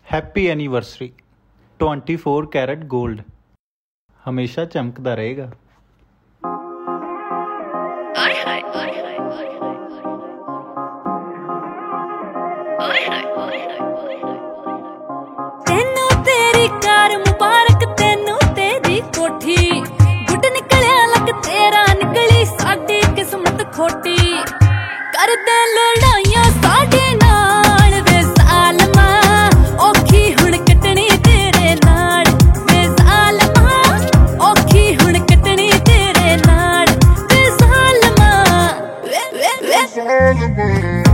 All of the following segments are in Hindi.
हैप्पी एनिवर्सरी 24 कैरेट गोल्ड हमेशा चमकदा रहेगा। तेनू तेरी कार मुबारक, तेनू तेरी कोठी, गुड निकलिया लक तेरा निकली साडी किस्मत खोटी। कर दे लड़ाइयां साडे नाल वे सालमा, औखी हुण कटनी तेरे नाल वे सालमा, औखी हुण कटनी तेरे नाल वे सालमा, वे सालमा।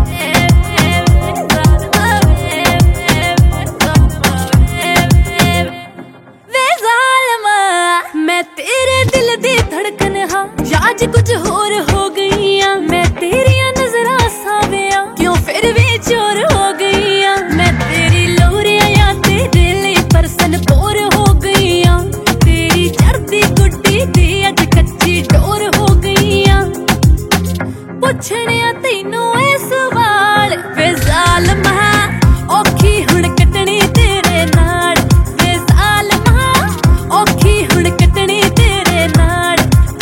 आज कुछ होर हो गईया मैं तेरिया नजरा साविया, क्यों फिर भी चोर हो गईया मैं तेरी लोरिया या तेरे लिए परसन बोर हो गईया। तेरी चढ़ती गुड्डी दी अज कच्ची डोर हो गईया। पुछने तैनू ए सवाल वे जालमा, औखी हुण कटनी तेरे नाल वे जालमा, औखी हुण कटनी तेरे नाल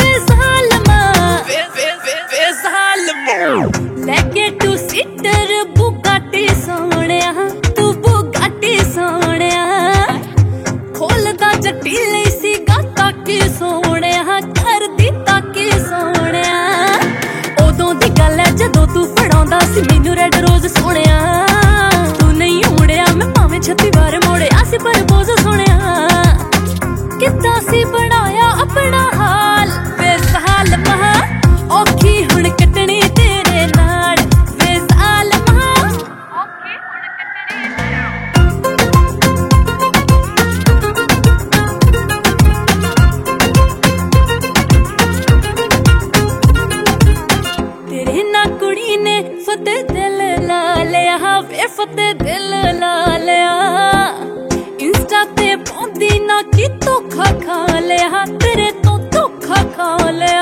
लेके टू सीटर बुगाटी सोहणिया, तू बुगाटी सोहणिया, खोलदा जट्टी लई सी गाता की सोहणिया, कर दी ताकी सोहणिया। उदों दी गल है जदों तू फड़ाउंदा सी मैनू रेड रोज सोहणिया। तू नहीं मुड़िया मैं भावें 36 बार मोड़िया सी पर बोझ सोहणिया। किद्दां सी बनाया अपना हाल वे सालमा, औखी हुण कटनी तेरे नाल वे सालमा, औखी हुण कटनी। तेरे ना कुड़ी ने फते दिल ला लिया वे फते दिल ला लिया। इंस्टा ते पौंदी ना की धोखा खा लिया, तेरे तो धोखा खा लिया।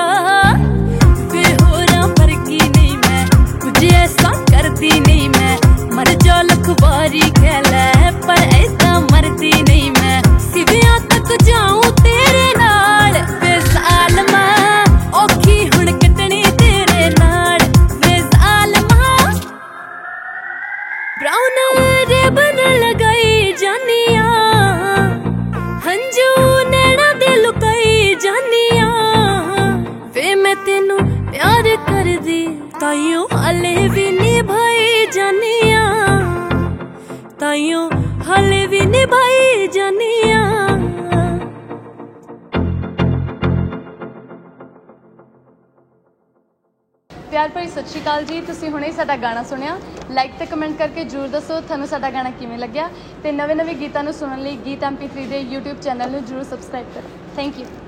ऐसा करती नहीं मैं, मर जा लखवारी खेल पर ऐसा मरती नहीं मैं। सिविया तक जाऊं तेरे नाल वे सालमा, औखी हुण कटनी तेरे नाल वे सालमा। ब्राउन रिबन लगाई जानिया, हंजू नैना दे लुकाई जानिया। वे मैं तेनू प्यार कर दी ताइयों हाले भी निभाई जानिया, ताइयों हाले भी निभाई जानिया। प्यार भरी सत श्री अकाल जी। तुसीं हुणे साडा गाना सुनिया, लाइक ते कमेंट करके जरूर दसो थानू साडा गाना किवें लग्या। ते नवे गीतां नू सुनन लई गीत MP3 दे YouTube चैनल नू जरूर सबसक्राइब करो। Thank you.